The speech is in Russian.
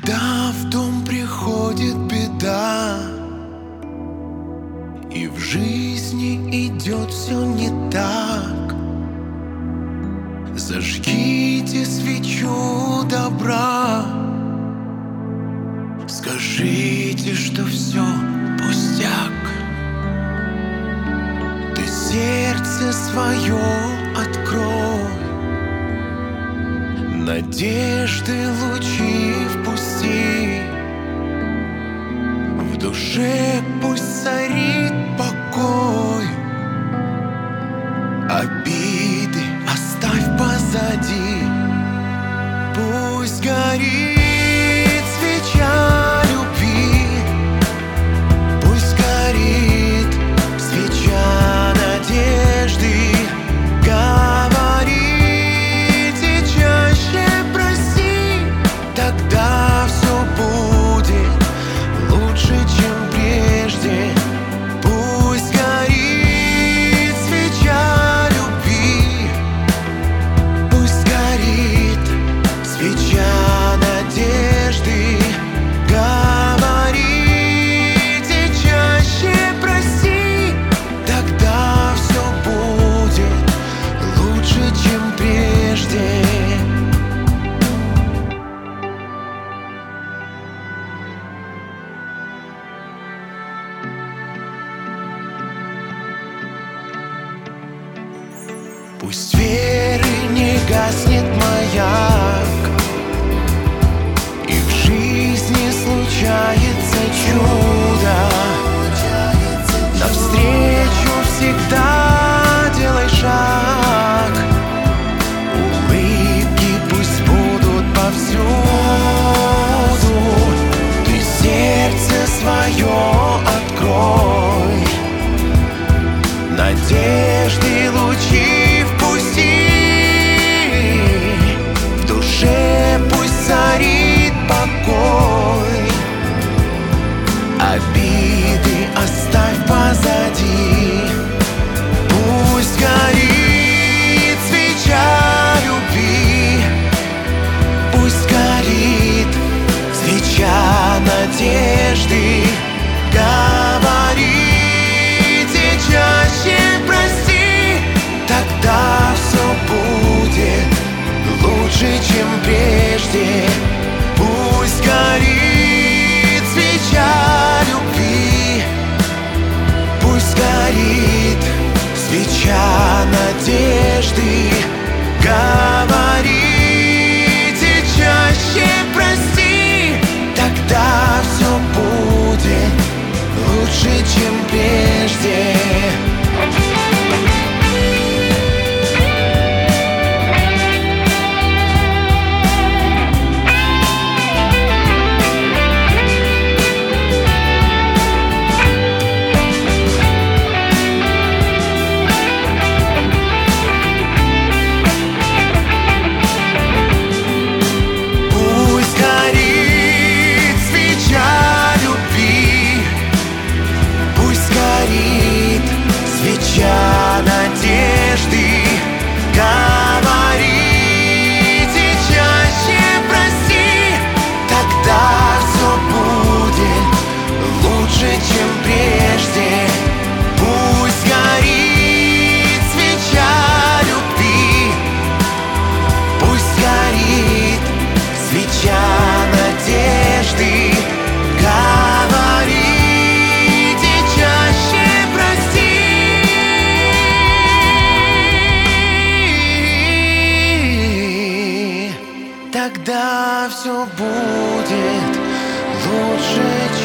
Когда в дом приходит беда и в жизни идет все не так, зажгите свечу добра, скажите, что все пустяк. Ты сердце свое открой, надежды лучи впусти, в душе пусть царит покой, обиды оставь позади, пусть горит свеча любви, пусть горит свеча надежды. Тогда все будет лучше, чем прежде. Пусть горит свеча любви, пусть горит свеча надежды. Говорите чаще прости, тогда все будет лучше, чем прежде. Пусть веры не гаснет маяк, и в жизни случается чудо. Навстречу всегда делай шаг, улыбки пусть будут повсюду. Ты сердце свое открой, надежды лучи в душе пусть царит покой, обиды оставь позади, пусть горит свеча любви, пусть горит свеча надежды. Говорите чаще прости, тогда все будет лучше, чем прежде. Пусть горит свеча любви, пусть горит свеча надежды. Говорите чаще прости, тогда все будет лучше, чем прежде. Свеча надежды. Говорите чаще прости, тогда все будет лучше, чем прежде. Пусть горит свеча любви, пусть горит свеча надежды. Говорите чаще прости, тогда все будет лучше, чем